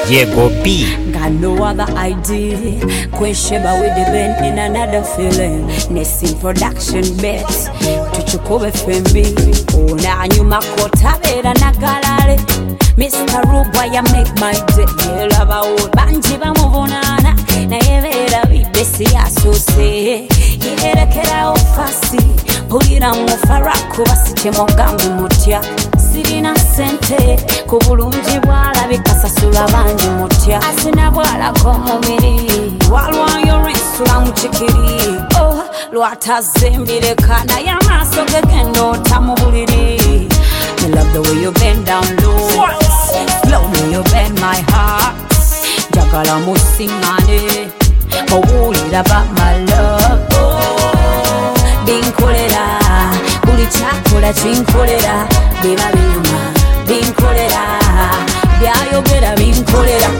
Diego B. Got no other idea. Kwesheba with the band in another feeling. Nessin production bets. Tuchukube FMB. Una nyuma kota bera nagalale. Mr. Ruba ya make my day. Yelaba o banji ba muvunana. Na yevera bidesi asose. Yerekera ofasi. Pulira mufaraku basiche mogambu mutya. Sirina sente kubulungi bwalabika sasula bangi mutya asina bwalako mubiri walwayo ensula mu kikiri lwatazimbireka naye amaaso gegenda ota mu buliri. I love the way you bend down low, slowly you bend my heart. Njagala musiŋŋane owulira about my love. Binkolera buli kyakola kinkolera biba binyuma binkolera byayogera binkolera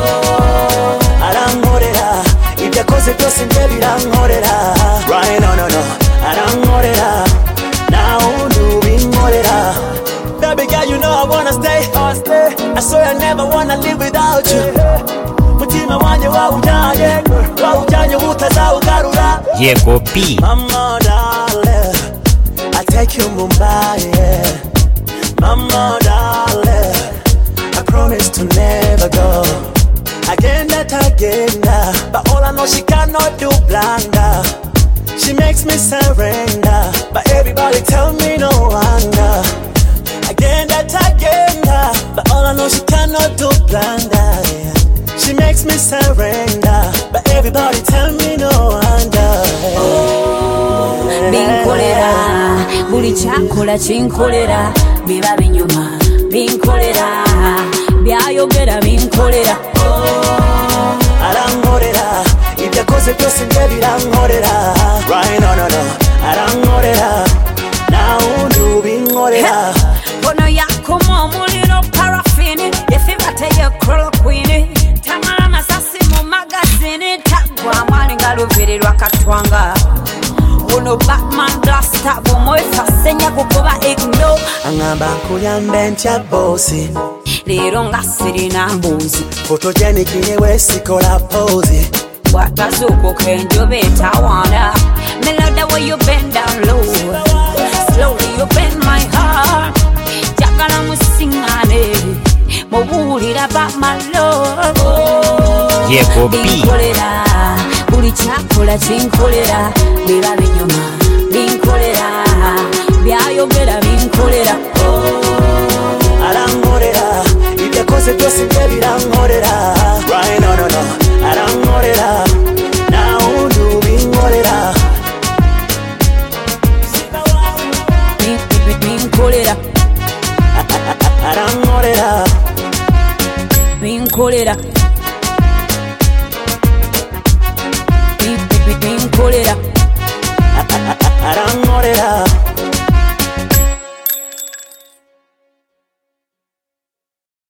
arankorera ibyo akoze byose nje birankorera right no arankorera nawe ubinkorera. Baby girl, you know I wanna stay. I swear I never wanna live without you. Mutima wanje wawujanye utazawugarura. Diego B. Mama darling, I take you Mumbai, yeah. Mama darling, I promise to never go again but all I know she cannot do blunder. She makes me surrender, but everybody tell me no wonder. Again, but all I know she cannot do blunder, yeah. She makes me surrender, but everybody tell me no wonder. Binkolera buli kyakola kinkolera biba binyuma binkolera byayogera binkolera arankorera ibyo akoze byose nje birankorera right no arankorera nawe ubinkorera. Bono yakoma omuliro parafini efibateye chloroquine tamala masasi mu magazini tagwa mwali nga luviri lwakatwanga. Uno Batman Rasta bumwesa senya kukuba igno angamba nkuyambe ntya bosi leero nga sirina mbuzi photogenic nyewe sikola pose watazuukuka enjoba etawaana. Me love the way you bend down low, slowly you bend my heart. Njagala musiŋŋane mubuulira about my love. Diego B. Binkolera buli kyakola kinkolera biba binyuma binkolera byayogera binkolera arankorera ibyo akoze byose nje birankorera right no arankorera nawe ubinkorera. binkolera arankorera binkolera binkolera